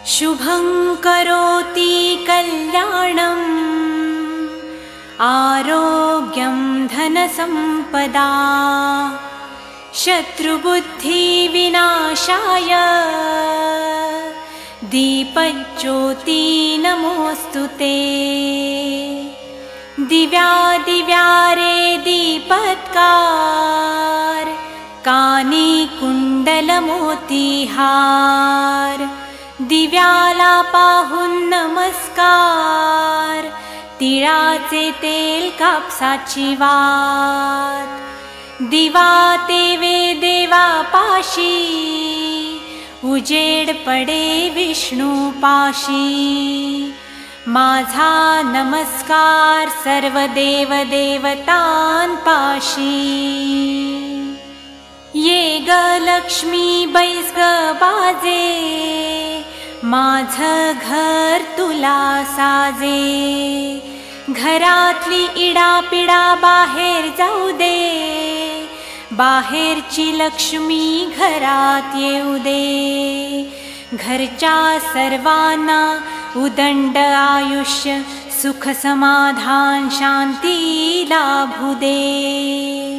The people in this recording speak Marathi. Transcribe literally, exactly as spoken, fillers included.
शुभं करोति कल्याणम् आरोग्यं धनसम्पदा शत्रुबुद्धिविनाशाय दीपज्योति नमोऽस्तुते। दिव्या दिव्या रे दीपत्कार कानी कुंडलमोतीहार दिव्याला पाहून नमस्कार तिळाचे तेल कापसाची वात दिवा तेवे देवा पाशी उजेड पडे विष्णू पाशी माझा नमस्कार सर्व देव देवतांपाशी। ये ग लक्ष्मी बैस ग बाजे माझं घर तुला साजे घरातली इडापिडा बाहेर जाऊ दे बाहेरची लक्ष्मी घरात येऊ दे घरच्या सर्वांना उदंड आयुष्य सुख समाधान शांती लाभू दे।